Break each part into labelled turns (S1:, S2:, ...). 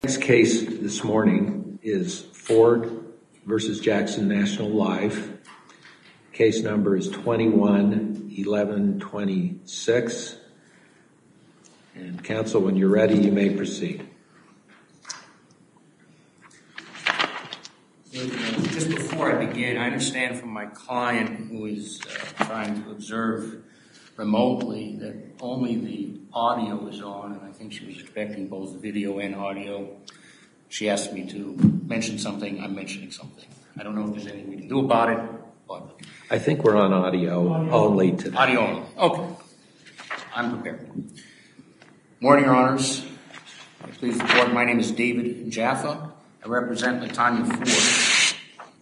S1: Next case this morning is Ford v. Jackson National Life. Case number is 21-1126. And counsel, when you're ready, you may proceed.
S2: Just before I begin, I understand from my client who is trying to observe remotely that only the audio is on, and I think she was expecting both video and audio. She asked me to mention something. I'm mentioning something. I don't know if there's anything we can do about it, but
S1: I think we're on audio only today.
S2: Audio only. Okay. I'm prepared. Morning, Your Honors. Please report. My name is David Jaffa. I represent LaTanya Ford.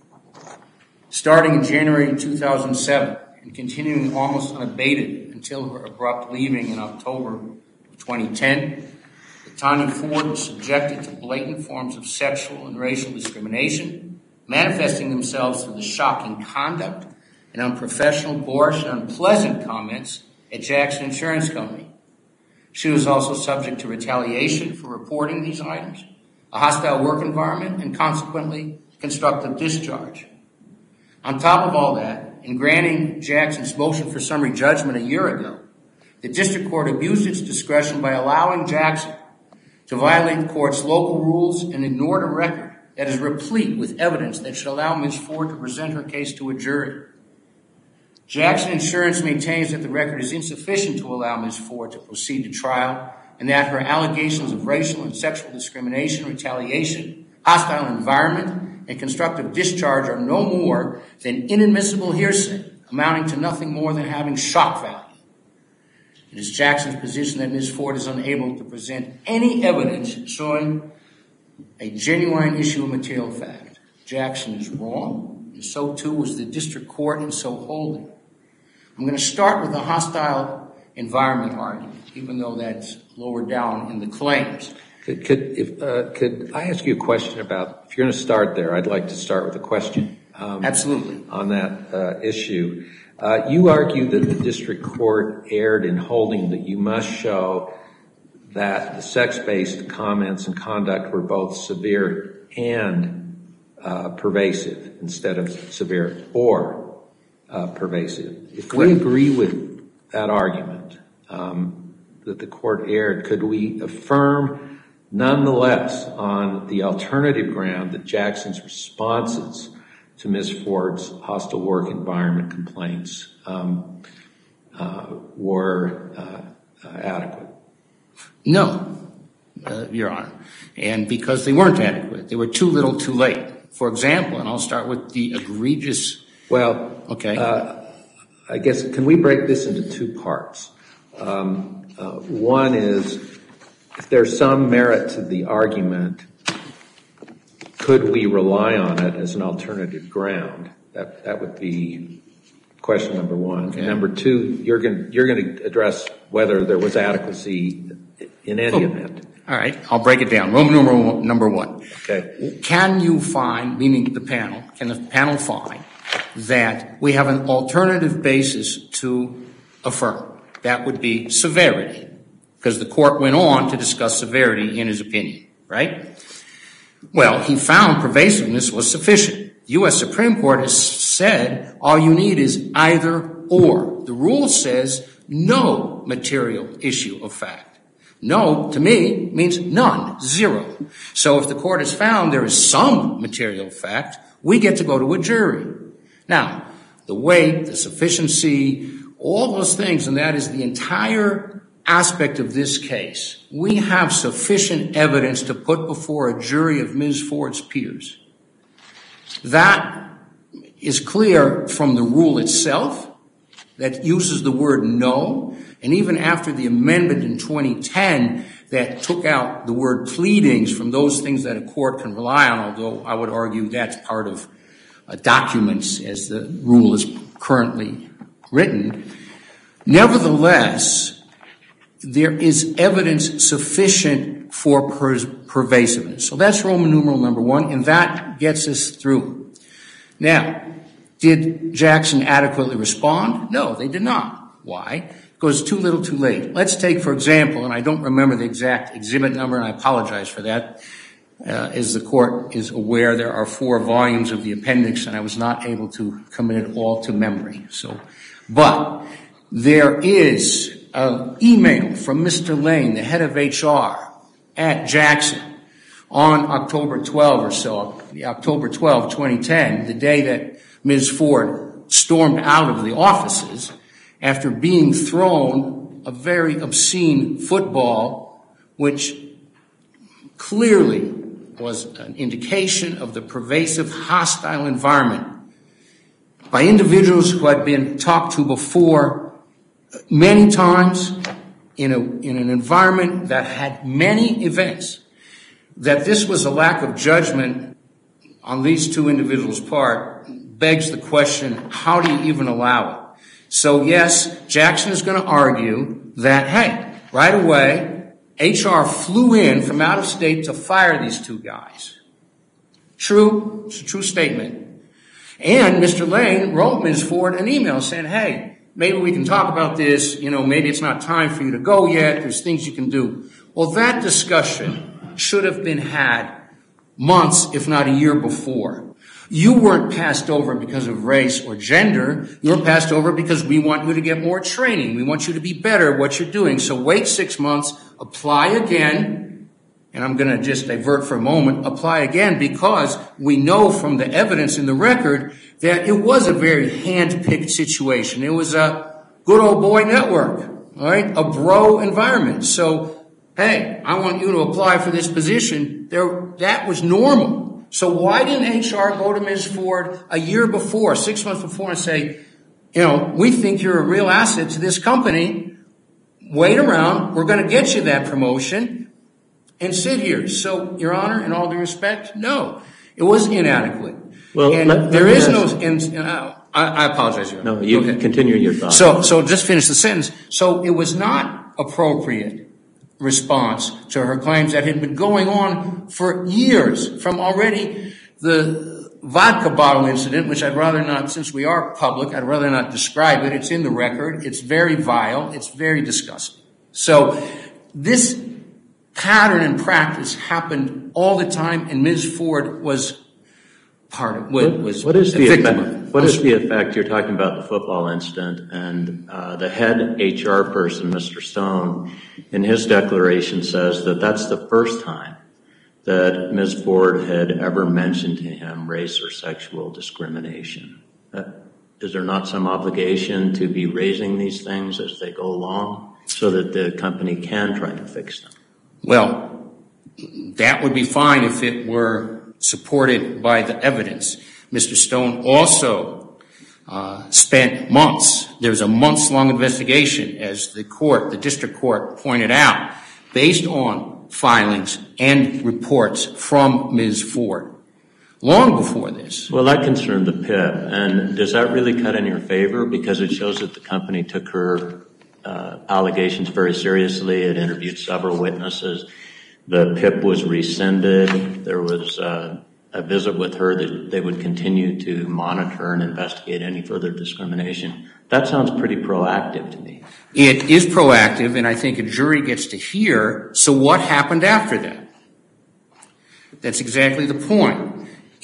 S2: Starting in January 2007 and continuing almost unabated until her abrupt leaving in October of 2010, LaTanya Ford was subjected to blatant forms of sexual and racial discrimination, manifesting themselves through the shocking conduct and unprofessional, boorish, and unpleasant comments at Jackson Insurance Company. She was also subject to retaliation for reporting these items, a hostile work environment, and consequently, constructive discharge. On top of all that, in granting Jackson's motion for summary judgment a year ago, the district court abused its discretion by allowing Jackson to violate the court's local rules and ignored a record that is replete with evidence that should allow Ms. Ford to present her case to a jury. Jackson Insurance maintains that the record is insufficient to allow Ms. Ford to proceed to trial and that her allegations of racial and sexual discrimination, retaliation, hostile environment, and constructive discharge are no more than inadmissible hearsay, amounting to nothing more than having shock value. It is Jackson's position that Ms. Ford is unable to present any evidence showing a genuine issue of material fact. Jackson is wrong, and so too was the district court in so holding. I'm going to start with the hostile environment argument, even though that's lower down in the claims.
S1: Could I ask you a question about, if you're going to start there, I'd like to start with a question.
S2: Absolutely.
S1: On that issue. You argue that the district court erred in holding that you must show that the sex-based comments and conduct were both severe and pervasive instead of severe or pervasive. If we agree with that argument, that the court erred, could we affirm nonetheless on the alternative ground that Jackson's responses to Ms. Ford's hostile work environment complaints were adequate?
S2: No, Your Honor. And because they weren't adequate, they were too little too late. For example, and I'll start with the egregious...
S1: Well,
S2: okay.
S1: I guess, can we break this into two parts? One is, if there's some merit to the argument, could we rely on it as an alternative ground? That would be question number one. Okay. Number two, you're going to address whether there was adequacy in any event.
S2: All right, I'll break it down. Roman number one.
S1: Okay.
S2: Can you find, meaning the panel, can the panel find that we have an alternative basis to affirm? That would be severity, because the court went on to discuss severity in his opinion, right? Well, he found pervasiveness was sufficient. The U.S. Supreme Court has said all you need is either or. The rule says no material issue of fact. No, to me, means none, zero. So if the court has found there is some material fact, we get to go to a jury. Now, the weight, the sufficiency, all those things, and that is the entire aspect of this case. We have sufficient evidence to put before a jury of Ms. Ford's peers. That is clear from the rule itself that uses the word no, and even after the amendment in 2010 that took out the word pleadings from those things that a court can rely on, although I would argue that's part of documents as the rule is currently written. Nevertheless, there is evidence sufficient for pervasiveness. So that's Roman numeral number one, and that gets us through. Now, did Jackson adequately respond? No, they did not. Why? Because too little too late. Let's take, for example, and I don't remember the exact exhibit number, and I apologize for that, As the court is aware, there are 4 volumes of the appendix, and I was not able to commit it all to memory. But there is an email from Mr. Lane, the head of HR at Jackson, on October 12 or so, October 12, 2010, the day that Ms. Ford stormed out of the offices after being thrown a very obscene football, which clearly was an indication of the pervasive hostile environment by individuals who had been talked to before many times in an environment that had many events, that this was a lack of judgment on these 2 individuals' part begs the question, how do you even allow it? So yes, Jackson is going to argue that, hey, right away, HR flew in from out of state to fire these 2 guys. True, it's a true statement. And Mr. Lane wrote Ms. Ford an email saying, hey, maybe we can talk about this, maybe it's not time for you to go yet, there's things you can do. Well, that discussion should have been had months, if not a year before. You weren't passed over because of race or gender. You were passed over because we want you to get more training. We want you to be better at what you're doing. So wait 6 months, apply again, and I'm going to just divert for a moment, apply again, because we know from the evidence in the record that it was a very hand-picked situation. It was a good old boy network, all right, a bro environment. So, hey, I want you to apply for this position. That was normal. So why didn't HR go to Ms. Ford a year before, 6 months before, and say, we think you're a real asset to this company. Wait around. We're going to get you that promotion and sit here. So, Your Honor, in all due respect, no. It was inadequate.
S3: Well,
S2: and there is no... I apologize, Your Honor.
S3: No, you can continue your thought.
S2: So just finish the sentence. So it was not appropriate response to her claims that had been going on for years, from already the vodka bottle incident, which I'd rather not, since we are public, I'd rather not describe it. It's in the record. It's very vile. It's very disgusting. So this pattern and practice happened all the time, and Ms. Ford was part of it.
S3: What is the effect? You're talking about the football incident, and the head HR person, Mr. Stone, in his declaration says that that's the first time that Ms. Ford had ever mentioned to him race or sexual discrimination. Is there not some obligation to be raising these things as they go along so that the company can try to fix them?
S2: Well, that would be fine if it were supported by the evidence. Mr. Stone also spent months. There was a months-long investigation, as the district court pointed out, based on filings and reports from Ms. Ford, long before this.
S3: Well, that concerned the PIP, and does that really cut in your favor? Because it shows that the company took her allegations very seriously. It interviewed several witnesses. The PIP was rescinded. There was a visit with her that they would continue to monitor and investigate any further discrimination. That sounds pretty proactive to me.
S2: It is proactive, and I think a jury gets to hear, so what happened after that? That's exactly the point.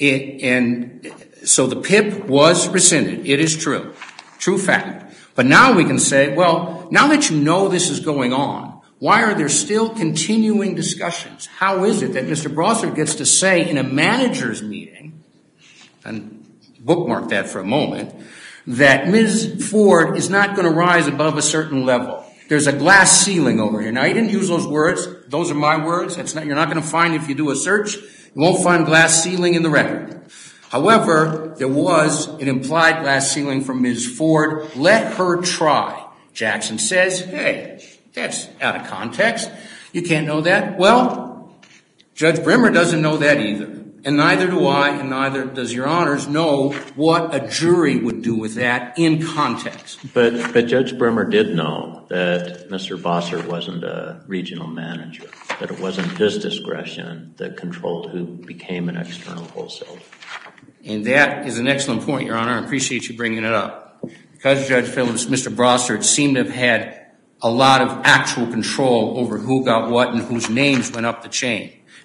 S2: So the PIP was rescinded. It is true. True fact. But now we can say, well, now that you know this is going on, why are there still continuing discussions? How is it that Mr. Brossard gets to say in a manager's meeting, and bookmark that for a moment, that Ms. Ford is not going to rise above a certain level? There's a glass ceiling over here. Now, he didn't use those words. Those are my words. You're not going to find, if you do a search, you won't find glass ceiling in the record. However, there was an implied glass ceiling from Ms. Ford. Let her try. Jackson says, hey, that's out of context. You can't know that. Well, Judge Brimmer doesn't know that either. And neither do I, and neither does Your Honors know what a jury would do with that in context.
S3: But Judge Brimmer did know that Mr. Brossard wasn't a regional manager, that it wasn't his discretion that controlled who became an external wholesaler.
S2: And that is an excellent point, Your Honor. I appreciate you bringing it up. Because Judge Phillips, Mr. Brossard seemed to have had a lot of actual control over who got what and whose names went up the chain.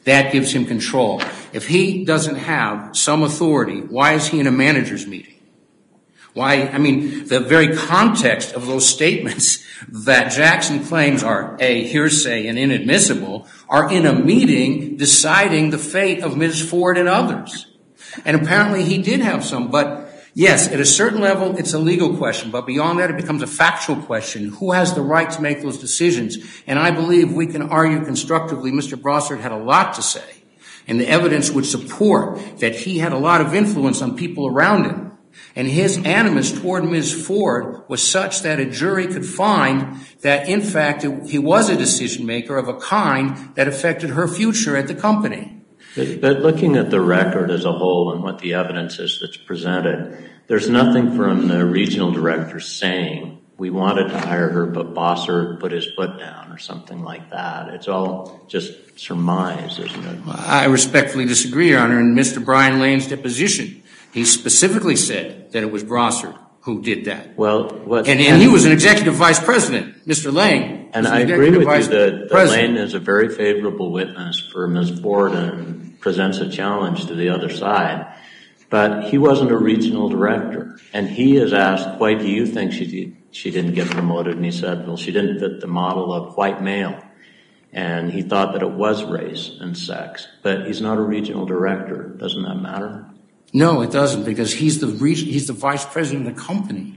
S2: That gives him control. If he doesn't have some authority, why is he in a manager's meeting? Why? I mean, the very context of those statements that Jackson claims are A, hearsay and inadmissible, are in a meeting deciding the fate of Ms. Ford and others. And apparently he did have some, but yes, at a certain level, it's a legal question. But beyond that, it becomes a factual question. Who has the right to make those decisions? And I believe we can argue constructively Mr. Brossard had a lot to say. And the evidence would support that he had a lot of influence on people around him. And his animus toward Ms. Ford was such that a jury could find that, in fact, he was a decision maker of a kind that affected her future at the company.
S3: But looking at the record as a whole and what the evidence is that's presented, there's nothing from the regional director saying we wanted to hire her, but Brossard put his foot down or something like that. It's all just surmise, isn't it?
S2: I respectfully disagree, Your Honor. In Mr. Brian Lane's deposition, he specifically said that it was Brossard who did that. And he was an executive vice president, Mr. Lane.
S3: And I agree with you that Lane is a very favorable witness for Ms. Ford and presents a challenge to the other side. But he wasn't a regional director. And he is asked, why do you think she didn't get promoted? And he said, well, she didn't fit the model of white male. And he thought that it was race and sex. But he's not a regional director. Doesn't that matter?
S2: No, it doesn't, because he's the vice president of the company.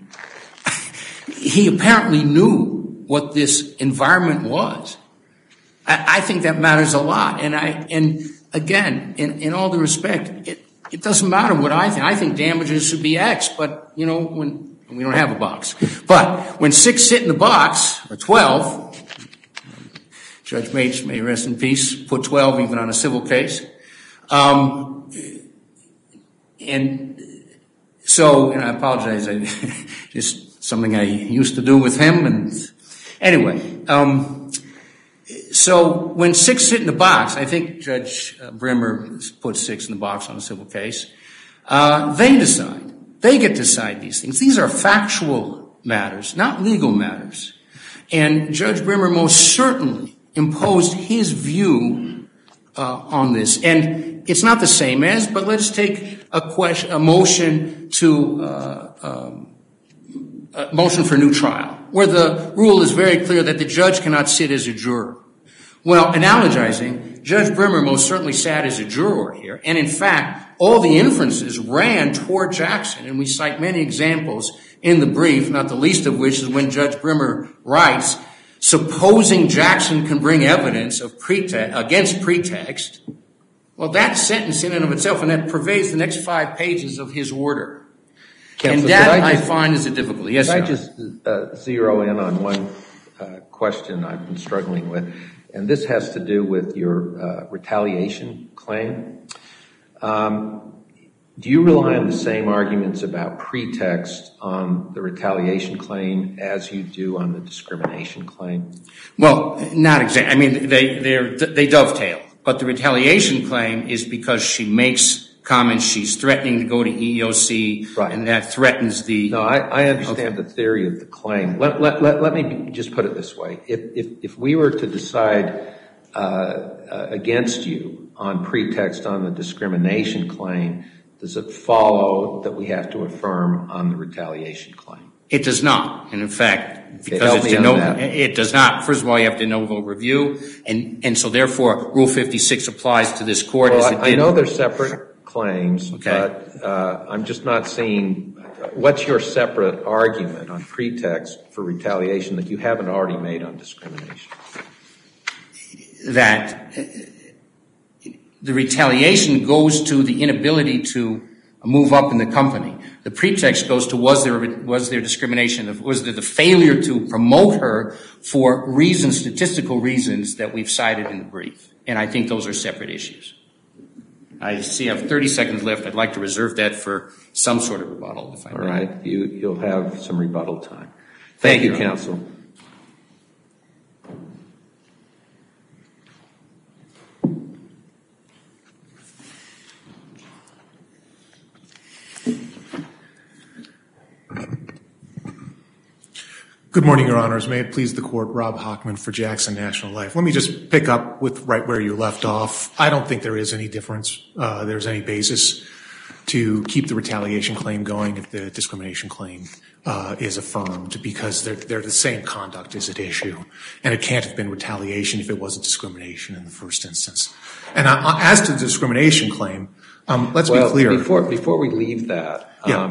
S2: He apparently knew what this environment was. I think that matters a lot. And again, in all due respect, it doesn't matter what I think. I think damages should be X, but, you know, when we don't have a box. But when 6 sit in the box, or 12, Judge Mates, may rest in peace, put 12 even on a civil case. And so, and I apologize, just something I used to do with him. And anyway, so when 6 sit in the box, I think Judge Brimmer put 6 in the box on a civil case, they decide. They get to decide these things. These are factual matters, not legal matters. And Judge Brimmer most certainly imposed his view on this. And it's not the same as, but let's take a motion for new trial, where the rule is very clear that the judge cannot sit as a juror. Well, analogizing, Judge Brimmer most certainly sat as a juror here, and in fact, all the inferences ran toward Jackson, and we cite many examples in the brief, not the least of which is when Judge Brimmer writes, supposing Jackson can bring evidence of against pretext. Well, that sentence in and of itself, and that pervades the next 5 pages of his order. Counsel, and that I find is a difficulty. Yes, sir.
S1: Could I just zero in on one question I've been struggling with, and this has to do with your retaliation claim. Do you rely on the same arguments about pretext on the retaliation claim as you do on the discrimination claim?
S2: Well, not exactly. I mean, they dovetail. But the retaliation claim is because she makes comments, she's threatening to go to EEOC, right, and that threatens the...
S1: No, I understand the theory of the claim. Let me just put it this way. If we were to decide against you on pretext on the discrimination claim, does it follow that we have to affirm on the retaliation claim?
S2: It does not. And in fact, because it does not. First of all, you have de novo review, and so therefore Rule 56 applies to this court.
S1: Well, I know they're separate claims, okay, but I'm just not seeing what's your separate argument on pretext for retaliation that you haven't already made on discrimination?
S2: That the retaliation goes to the inability to move up in the company. The pretext goes to was there discrimination, was there the failure to promote her for reasons, statistical reasons that we've cited in the brief. And I think those are separate issues. I see I have 30 seconds left. I'd like to reserve that for some sort of rebuttal, if I may.
S1: All right. You'll have some rebuttal time. Thank you, counsel.
S4: Good morning, Your Honors. May it please the Court, Rob Hockman for Jackson National Life. Let me just pick up with right where you left off. I don't think there is any difference. There's any basis to keep the retaliation claim going if the discrimination claim is affirmed, because they're the same conduct is at issue. And it can't have been retaliation if it wasn't discrimination in the first instance. And as to the discrimination claim, let's be clear.
S1: Before we leave that,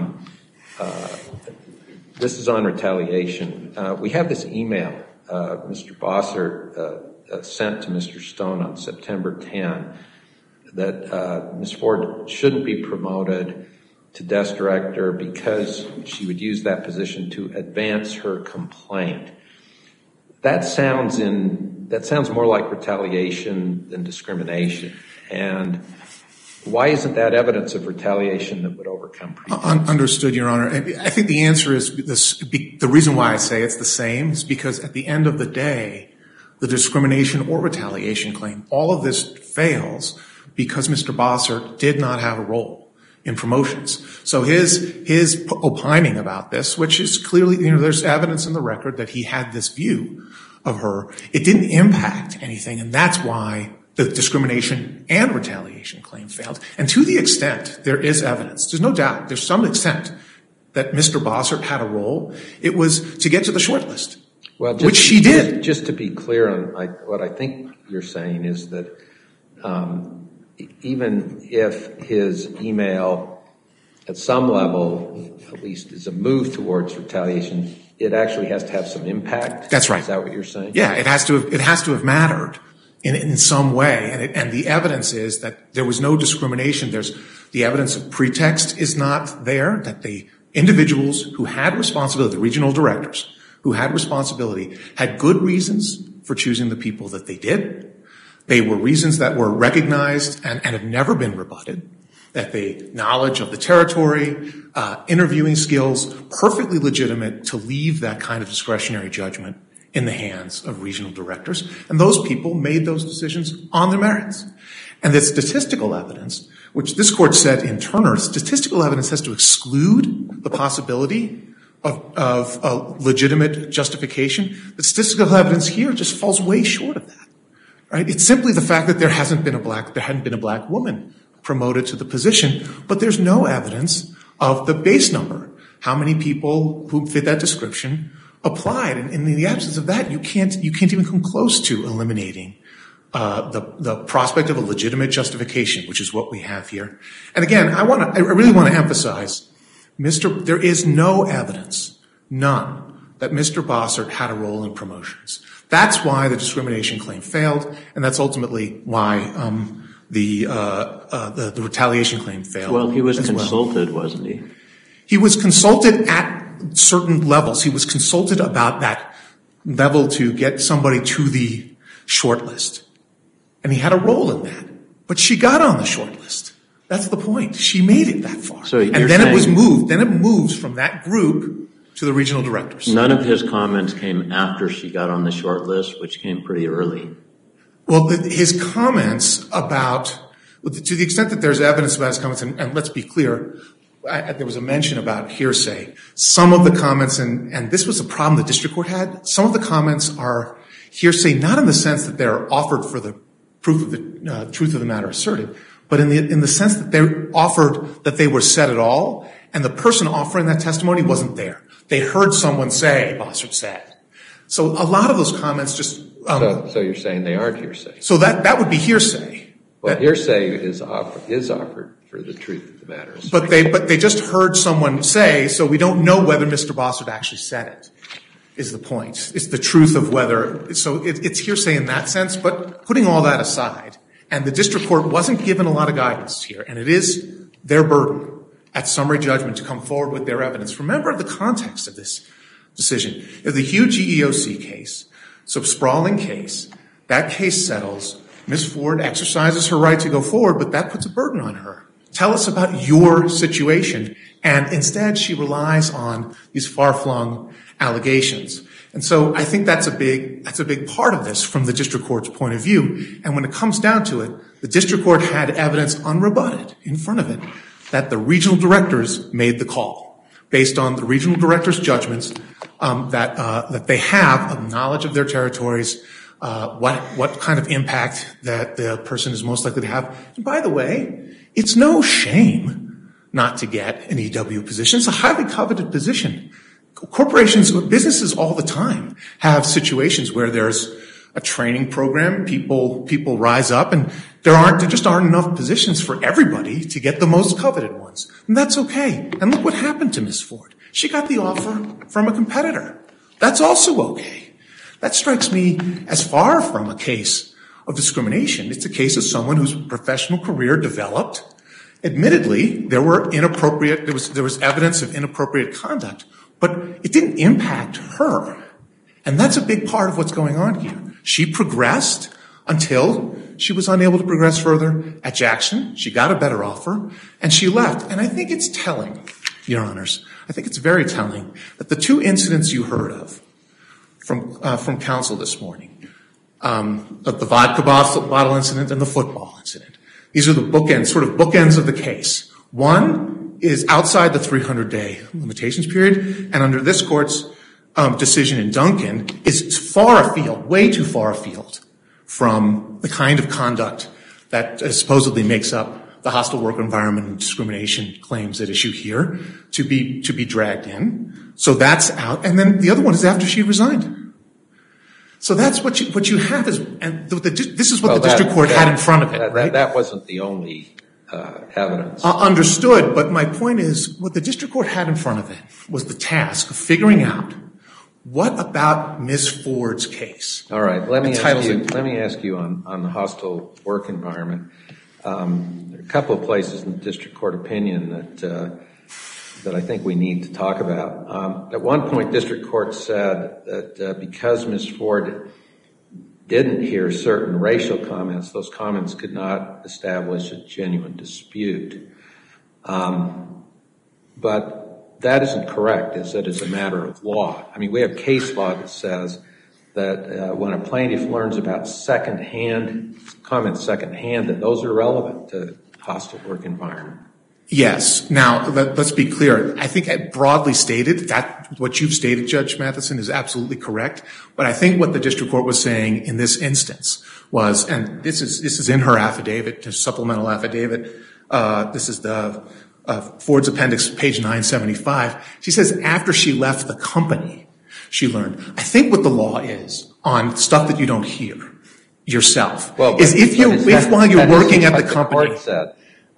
S1: this is on retaliation. We have this email Mr. Bossert sent to Mr. Stone on September 10 that Ms. Ford shouldn't be promoted to desk director because she would use that position to advance her complaint. That sounds more like retaliation than discrimination. And why isn't that evidence of retaliation that would overcome pretext?
S4: Understood, Your Honor. I think the answer is the reason why I say it's the same is because at the end of the day, the discrimination or retaliation claim, all of this fails because Mr. Bossert did not have a role in promotions. So his opining about this, which is clearly, there's evidence in the record that he had this view of her, it didn't impact anything, and that's why the discrimination and retaliation claim failed. And to the extent there is evidence, there's no doubt, there's some extent that Mr. Bossert had a role, it was to get to the short list, which she did.
S1: Just to be clear on what I think you're saying is that even if his email at some level at least is a move towards retaliation, it actually has to have some impact?
S4: That's right.
S1: Is that what you're saying?
S4: Yeah, it has to have mattered in some way, and the evidence is that there was no discrimination. The evidence of pretext is not there, that the individuals who had responsibility, the regional directors who had responsibility, had good reasons for choosing the people that they did. They were reasons that were recognized and have never been rebutted, that the knowledge of the territory, interviewing skills, perfectly legitimate to leave that kind of discretionary judgment in the hands of regional directors. And those people made those decisions on their merits. And the statistical evidence, which this court said in Turner, statistical evidence has to exclude the possibility of a legitimate justification. The statistical evidence here just falls way short of that. Right? It's simply the fact that there hadn't been a black woman promoted to the position, but there's no evidence of the base number, how many people who fit that description applied. And in the absence of that, you can't even come close to eliminating the prospect of a legitimate justification, which is what we have here. And again, I really want to emphasize, there is no evidence, none, that Mr. Bossert had a role in promotions. That's why the discrimination claim failed, and that's ultimately why the retaliation claim failed.
S3: Well, he was consulted, wasn't he?
S4: He was consulted at certain levels. He was consulted about that level to get somebody to the short list. And he had a role in that. But she got on the short list. That's the point. She made it that far.
S3: So
S4: and then it was moved. Then it moves from that group to the regional directors.
S3: None of his comments came after she got on the short list, which came pretty early.
S4: Well, his comments about, to the extent that there's evidence about his comments, and let's be clear, there was a mention about hearsay. Some of the comments, and this was a problem the district court had, some of the comments are hearsay, not in the sense that they're offered for the proof of the truth of the matter asserted, but in the sense that they're offered that they were said at all, and the person offering that testimony wasn't there. They heard someone say, Bossert said. So a lot of those comments just...
S1: So you're saying they aren't hearsay?
S4: So that would be hearsay.
S1: Well, hearsay is offered for the truth of the matter.
S4: But they just heard someone say, so we don't know whether Mr. Bossert actually said it, is the point. It's the truth of whether... So it's hearsay in that sense, but putting all that aside, and the district court wasn't given a lot of guidance here, and it is their burden at summary judgment to come forward with their evidence. Remember the context of this decision. The huge EEOC case, so sprawling case, that case settles. Ms. Ford exercises her right to go forward, but that puts a burden on her. Tell us about your situation. And instead, she relies on these far-flung allegations. And so I think that's a big part of this from the district court's point of view. And when it comes down to it, the district court had evidence unrebutted in front of it that the regional directors made the call based on the regional directors' judgments that they have a knowledge of their territories, what kind of impact that the person is most likely to have. And by the way, it's no shame not to get an EW position. It's a highly coveted position. Corporations, businesses all the time have situations where there's a training program, people rise up, and there just aren't enough positions for everybody to get the most coveted ones. And that's okay. And look what happened to Ms. Ford. She got the offer from a competitor. That's also okay. That strikes me as far from a case of discrimination. It's a case of someone whose professional career developed. Admittedly, there was evidence of inappropriate conduct, but it didn't impact her. And that's a big part of what's going on here. She progressed until she was unable to progress further at Jackson. She got a better offer, and she left. And I think it's telling, Your Honors, I think it's very telling that the two incidents you heard of from counsel this morning, of the vodka bottle incident and the football incident, these are the bookends of the case. One is outside the 300-day limitations period, and under this court's decision in Duncan, is far afield, way too far afield from the kind of conduct that supposedly makes up the hostile work environment and discrimination claims at issue here to be dragged in. So that's out. And then the other one is after she resigned. So that's what you have is, and this is what the district court had in front of it, right?
S1: That wasn't the only evidence.
S4: Understood, but my point is what the district court had in front of it was the task of figuring out what about Ms. Ford's case.
S1: All right, let me ask you on the hostile work environment. There are a couple of places in the district court opinion that I think we need to talk about. At one point, district court said that because Ms. Ford didn't hear certain racial comments, those comments could not establish a genuine dispute. But that isn't correct, is it, as a matter of law? I mean, we have case law that says that when a plaintiff learns about comments secondhand, that those are relevant to hostile work environment.
S4: Yes. Now, let's be clear. I think broadly stated, that what you've stated, Judge Matheson, is absolutely correct. But I think what the district court was saying in this instance was, and this is in her affidavit, the supplemental affidavit, this is the Ford's appendix, page 975. She says after she left the company, she learned. I think what the law is on stuff that you don't hear yourself is if while you're working at the company.
S1: The court said,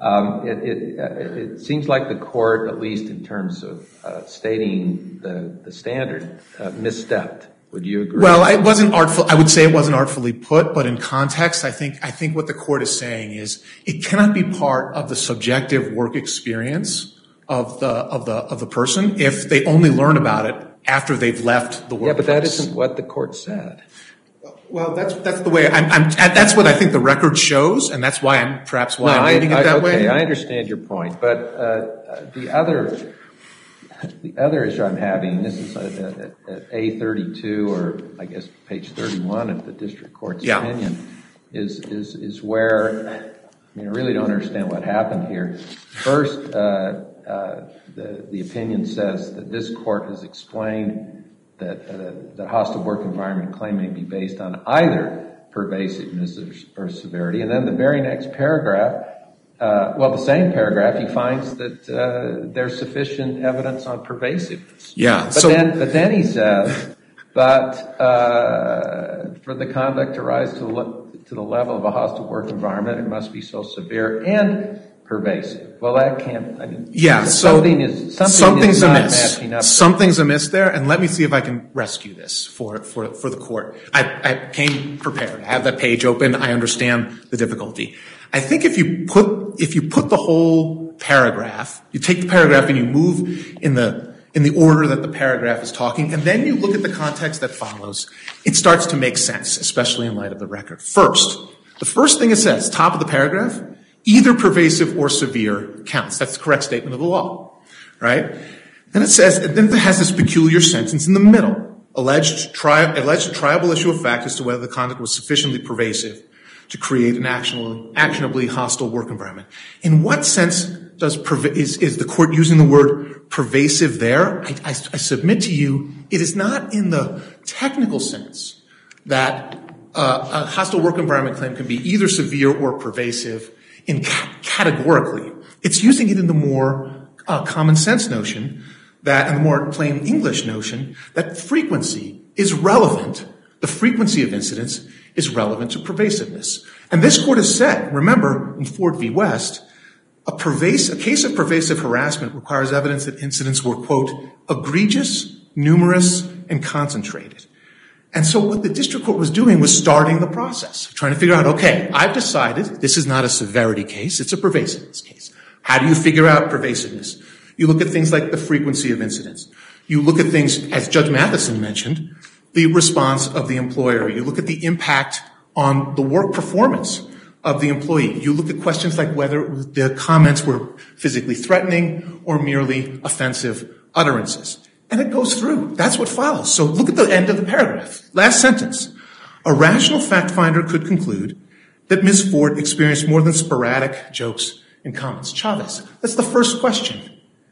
S1: it seems like the court, at least in terms of stating the standard, misstepped. Would you agree?
S4: Well, it wasn't artful. I would say it wasn't artfully put, but in context, I think what the court is saying is it cannot be part of the subjective work experience of the person if they only learn about it after they've left the workplace.
S1: Yeah, but that isn't what the court said.
S4: Well, that's the way that's what I think the record shows, and that's why I'm reading it that way.
S1: Okay, I understand your point, but the other issue I'm having, this is at A32 or I guess page 31 of the district court's opinion, is where I really don't understand what happened here. First, the opinion says that this court has explained that the hostile work environment claim may be based on either pervasiveness or severity, and then the very next paragraph, the same paragraph, he finds that there's sufficient evidence on pervasiveness.
S4: Yeah.
S1: But then he says, for the conduct to rise to the level of a hostile work environment, it must be so severe and pervasive. Well, that can't.
S4: Something's amiss. Something's amiss there, and let me see if I can rescue this for the court. I came prepared. I have that page open. I understand the difficulty. I think if you put the whole paragraph, you take the paragraph and you move in the order that the paragraph is talking, and then you look at the context that follows, it starts to make sense, especially in light of the record. First, the first thing it says, top of the paragraph, either pervasive or severe counts. That's the correct statement of the law, right? Then it says, and then it has this peculiar sentence in the middle, alleged triable issue of fact as to whether the conduct was sufficiently pervasive to create an actionably hostile work environment. In what sense is the court using the word pervasive there? I submit to you, it is not in the technical sense that a hostile work environment claim can be either severe or pervasive categorically. It's using it in the more common sense notion and the more plain English notion that frequency is relevant. The frequency of incidents is relevant to pervasiveness. And this court has said, remember, in Ford v. West, a case of pervasive harassment requires evidence that incidents were, quote, egregious, numerous, and concentrated. And so what the district court was doing was starting the process, trying to figure out, okay, I've decided this is not a severity case, it's a pervasiveness case. How do you figure out pervasiveness? You look at things like the frequency of incidents. You look at things, as Judge Matheson mentioned, the response of the employer. You look at the impact on the work performance of the employee. You look at questions like whether the comments were physically threatening or merely offensive utterances. And it goes through. That's what follows. So look at the end of the paragraph. Last sentence. A rational fact finder could conclude that Ms. Ford experienced more than sporadic jokes and comments. Chavez, that's the first question.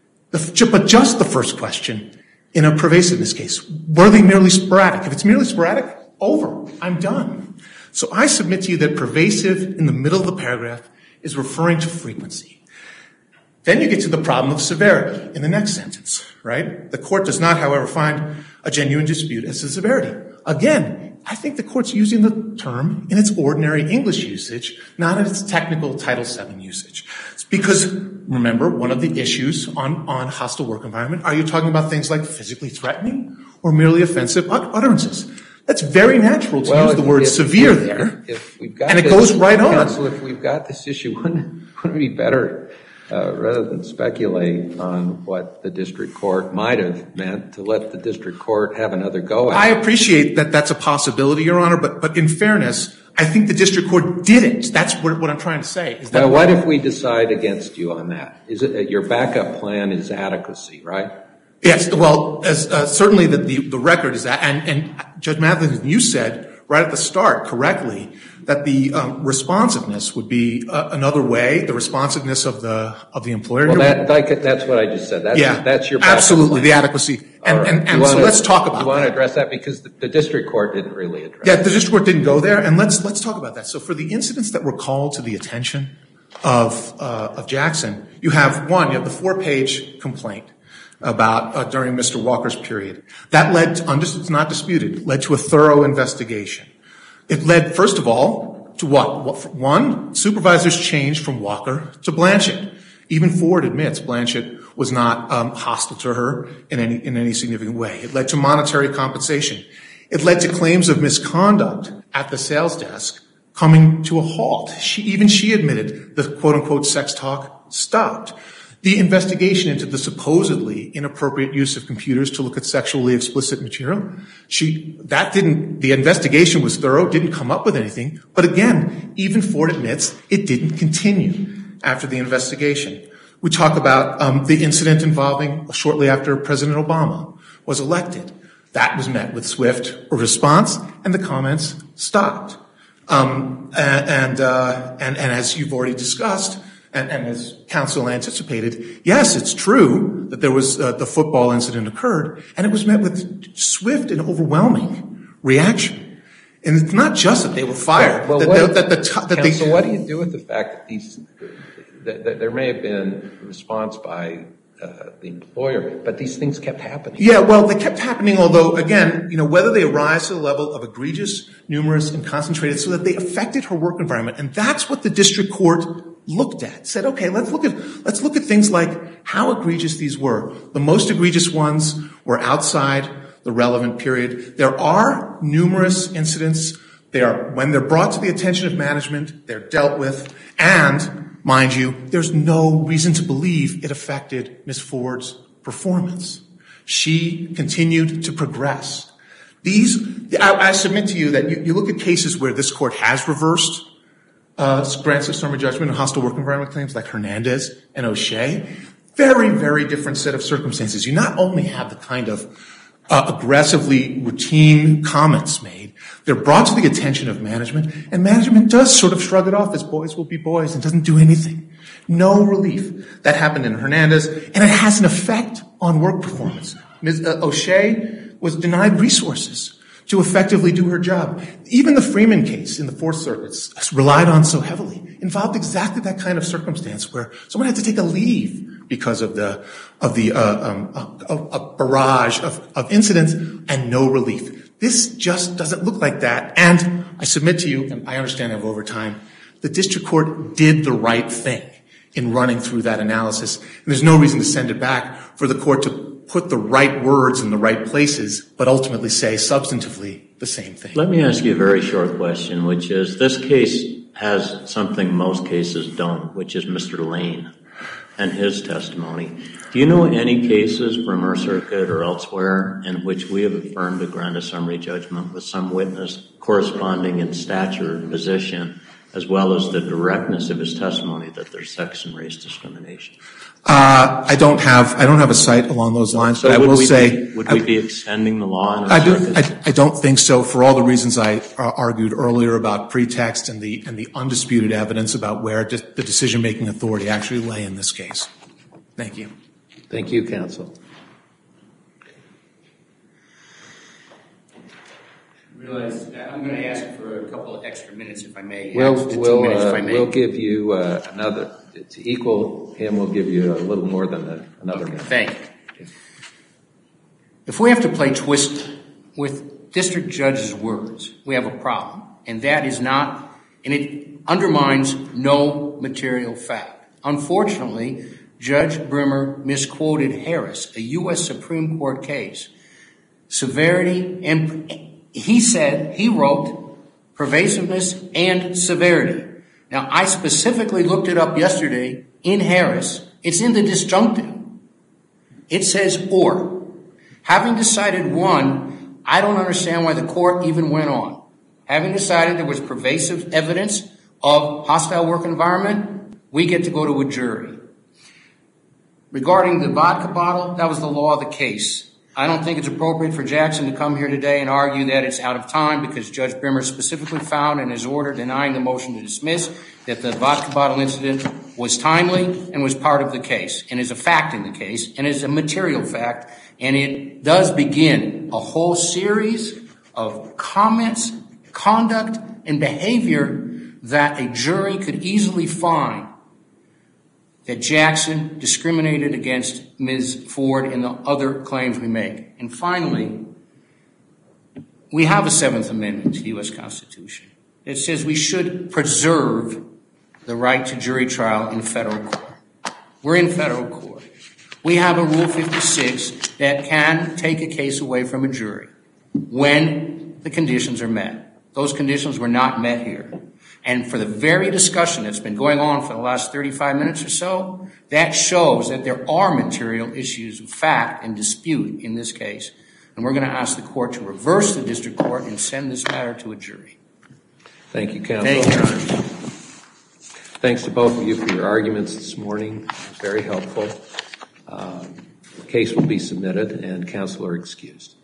S4: But just the first question in a pervasiveness case. Were they merely sporadic? If it's merely sporadic, over. I'm done. So I submit to you that pervasive in the middle of the paragraph is referring to frequency. Then you get to the problem of severity in the next sentence, right? The court does not, however, find a genuine dispute as to severity. Again, I think the court's using the term in its ordinary English usage, not in its technical Title VII usage. It's because, remember, one of the issues on hostile work environment, are you talking about things like physically threatening or merely offensive utterances? That's very natural to use the word severe there, and it goes right on.
S1: Counsel, if we've got this issue, wouldn't it be better, rather than speculate on what the district court might have meant, to let the district court have another go at it?
S4: I appreciate that that's a possibility, Your Honor, but in fairness, I think the district court didn't. That's what I'm trying to say. Is that
S1: what if we decide against you on that? Is it your backup plan is adequacy, right?
S4: Yes, well, certainly the record is that, and Judge Matheson, you said right at the start correctly that the responsiveness would be another way, the responsiveness of the employer.
S1: Well, that's what I just said. That's your backup
S4: absolutely
S1: plan.
S4: The adequacy, and so let's talk about that.
S1: You want to address that because the district court didn't really address.
S4: Yeah, the district court didn't go there, and let's talk about that. So for the incidents that were called to the attention of Jackson, you have the 4-page complaint about during Mr. Walker's period. That led to, it's not disputed, led to a thorough investigation. It led, first of all, to what? One, supervisors changed from Walker to Blanchett. Even Ford admits Blanchett was not hostile to her in any significant way. It led to monetary compensation. It led to claims of misconduct at the sales desk coming to a halt. Even she admitted the quote-unquote sex talk stopped. The investigation into the supposedly inappropriate use of computers to look at sexually explicit material, the investigation was thorough, didn't come up with anything, but again, even Ford admits it didn't continue after the investigation. We talk about the incident involving shortly after President Obama was elected. That was met with swift response, and the comments stopped. And as you've already discussed, and as counsel anticipated, yes, it's true that there was the football incident occurred, and it was met with swift and overwhelming reaction. And it's not just that they were fired.
S1: So what do you do with the fact that there may have been a response by the employer, but these things kept happening?
S4: Yeah, well, they kept happening, although, again, whether they arise to the level of egregious, numerous, and concentrated so that they affected her work environment. And that's what the district court looked at. Said, okay, let's look at things like how egregious these were. The most egregious ones were outside the relevant period. There are numerous incidents. When they're brought to the attention of management, they're dealt with, and mind you, there's no reason to believe it affected Ms. Ford's performance. She continued to progress. I submit to you that you look at cases where this court has reversed grants of summary judgment and hostile work environment claims like Hernandez and O'Shea. Very, very different set of circumstances. You not only have the kind of aggressively routine comments made, They're brought to the attention of management, and management does sort of shrug it off as boys will be boys and doesn't do anything. No relief. That happened in Hernandez, and it has an effect on work performance. Ms. O'Shea was denied resources to effectively do her job. Even the Freeman case in the Fourth Circuit, relied on so heavily, involved exactly that kind of circumstance where someone had to take a leave because of a barrage of incidents and no relief. This just doesn't look like that. And I submit to you, and I understand I have over time, the district court did the right thing in running through that analysis. And there's no reason to send it back for the court to put the right words in the right places, but ultimately say substantively the same thing.
S3: Let me ask you a very short question, which is, this case has something most cases don't, which is Mr. Lane and his testimony. Do you know any cases from our circuit or elsewhere in which we have affirmed a grant of summary judgment with some witness corresponding in stature and position, as well as the directness of his testimony, that there's sex and race discrimination?
S4: I don't have a cite along those lines, but I will say...
S3: Would we be extending the law in our circuit?
S4: I don't think so, for all the reasons I argued earlier about pretext and the undisputed evidence about where the decision-making authority actually lay in this case. Thank you.
S1: Thank you, counsel.
S2: I'm going to ask for a couple of extra minutes, if I may.
S1: We'll give you another. To equal him, we'll give you a little more than another minute.
S2: Thank you. If we have to play twist with district judge's words, we have a problem. And that is not, and it undermines no material fact. Unfortunately, Judge Brimmer misquoted Harris, a U.S. Supreme Court case. Severity, and he wrote pervasiveness and severity. Now, I specifically looked it up yesterday in Harris. It's in the disjunctive. It says or. Having decided one, I don't understand why the court even went on. Having decided there was pervasive evidence of hostile work environment, we get to go to a jury. Regarding the vodka bottle, that was the law of the case. I don't think it's appropriate for Jackson to come here today and argue that it's out of time, because Judge Brimmer specifically found in his order denying the motion to dismiss that the vodka bottle incident was timely and was part of the case, and is a fact in the case, and is a material fact, and it does begin a whole series of comments, conduct, and behavior that a jury could easily find that Jackson discriminated against Ms. Ford and the other claims we make. And finally, we have a Seventh Amendment to the U.S. Constitution. It says we should preserve the right to jury trial in federal court. We're in federal court. We have a Rule 56 that can take a case away from a jury when the conditions are met. Those conditions were not met here. And for the very discussion that's been going on for the last 35 minutes or so, that shows that there are material issues of fact and dispute in this case. And we're going to ask the court to reverse the district court and send this matter to a jury.
S1: Thank you, counsel.
S2: Thank you, Your Honor.
S1: Thanks to both of you for your arguments this morning. Very helpful. The case will be submitted and counsel are excused.